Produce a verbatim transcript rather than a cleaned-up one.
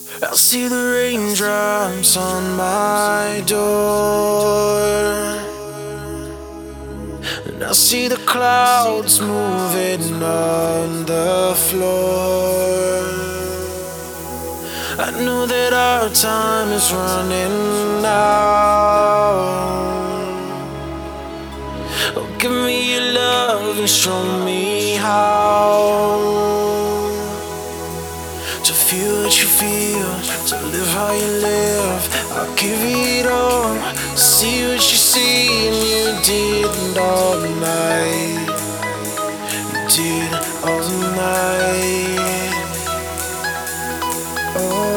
I see the raindrops on my door, and I see the clouds moving on the floor. I know that our time is running out. Oh, give me your love and show me how to feel what you feel, to live how you live. I'll give it all, see what you see, and you did all night. You did all night. Oh.